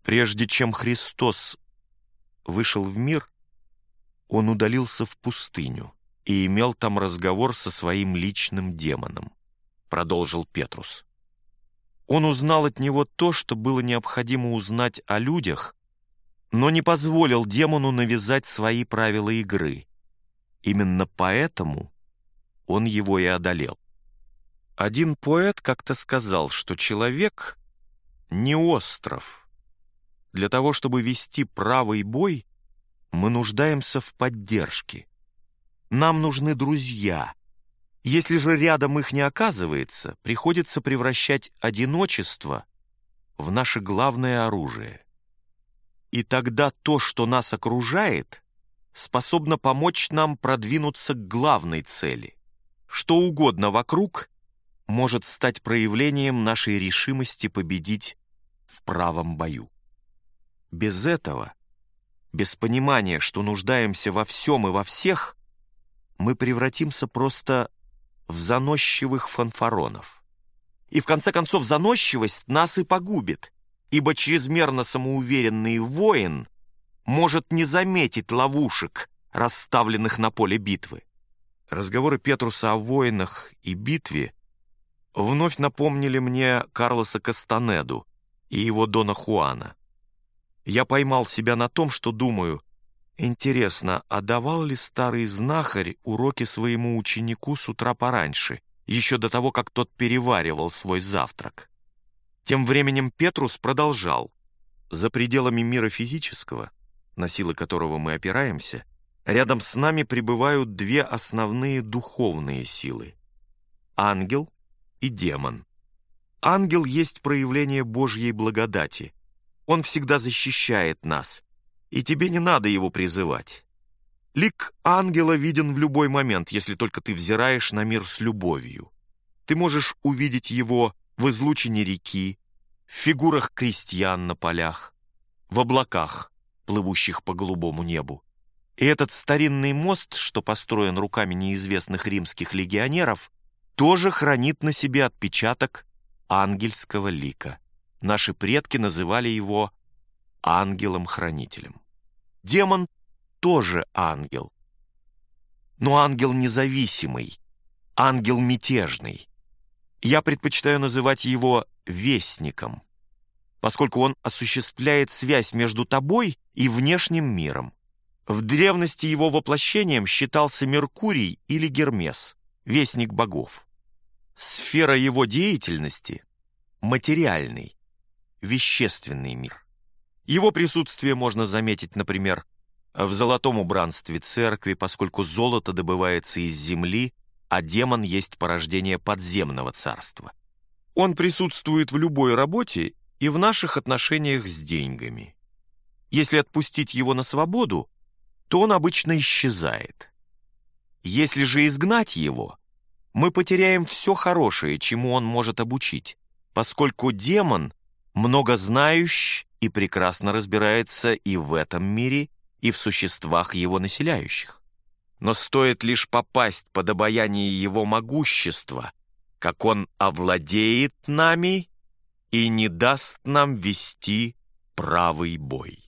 Прежде чем Христос вышел в мир, он удалился в пустыню и имел там разговор со своим личным демоном, продолжил Петрус. Он узнал от него то, что было необходимо узнать о людях, но не позволил демону навязать свои правила игры. Именно поэтому он его и одолел. Один поэт как-то сказал, что человек не остров. Для того, чтобы вести правый бой, мы нуждаемся в поддержке. Нам нужны друзья. Если же рядом их не оказывается, приходится превращать одиночество в наше главное оружие. И тогда то, что нас окружает, способно помочь нам продвинуться к главной цели. Что угодно вокруг может стать проявлением нашей решимости победить в правом бою. Без этого, без понимания, что нуждаемся во всем и во всех, мы превратимся просто в заносчивых фанфаронов. И в конце концов заносчивость нас и погубит, ибо чрезмерно самоуверенный воин может не заметить ловушек, расставленных на поле битвы. Разговоры Петруса о воинах и битве вновь напомнили мне Карлоса Кастанеду и его Дона Хуана. Я поймал себя на том, что думаю, интересно, а давал ли старый знахарь уроки своему ученику с утра пораньше, еще до того, как тот переваривал свой завтрак? Тем временем Петрус продолжал. За пределами мира физического, на силы которого мы опираемся, рядом с нами пребывают две основные духовные силы — ангел и демон. Ангел есть проявление Божьей благодати. Он всегда защищает нас, и тебе не надо его призывать. Лик ангела виден в любой момент, если только ты взираешь на мир с любовью. Ты можешь увидеть его в излучине реки, в фигурах крестьян на полях, в облаках, плывущих по голубому небу. И этот старинный мост, что построен руками неизвестных римских легионеров, тоже хранит на себе отпечаток ангельского лика. Наши предки называли его ангелом-хранителем. Демон тоже ангел, но ангел независимый, ангел мятежный. Я предпочитаю называть его вестником, поскольку он осуществляет связь между тобой и внешним миром. В древности его воплощением считался Меркурий или Гермес, вестник богов. Сфера его деятельности — материальный, вещественный мир. Его присутствие можно заметить, например, в золотом убранстве церкви, поскольку золото добывается из земли, а демон есть порождение подземного царства. Он присутствует в любой работе и в наших отношениях с деньгами. Если отпустить его на свободу, то он обычно исчезает. Если же изгнать его, мы потеряем все хорошее, чему он может обучить, поскольку демон многознающий и прекрасно разбирается и в этом мире, и в существах его населяющих. Но стоит лишь попасть под обаяние его могущества, как он овладеет нами и не даст нам вести правый бой.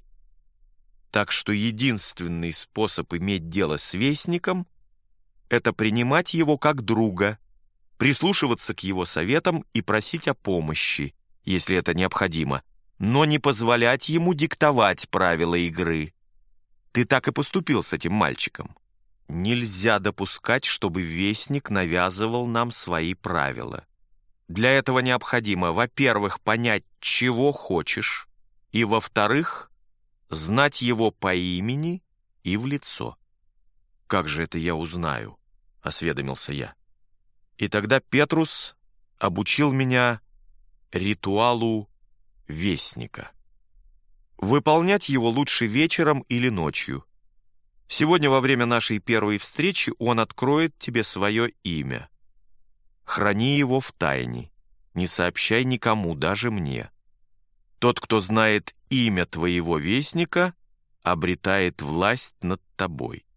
Так что единственный способ иметь дело с вестником — это принимать его как друга, прислушиваться к его советам и просить о помощи, если это необходимо, но не позволять ему диктовать правила игры. Ты так и поступил с этим мальчиком. Нельзя допускать, чтобы вестник навязывал нам свои правила. Для этого необходимо, во-первых, понять, чего хочешь, и, во-вторых, знать его по имени и в лицо. «Как же это я узнаю?» — осведомился я. И тогда Петрус обучил меня ритуалу вестника. Выполнять его лучше вечером или ночью. Сегодня во время нашей первой встречи он откроет тебе свое имя. Храни его в тайне, не сообщай никому, даже мне. Тот, кто знает имя твоего вестника, обретает власть над тобой.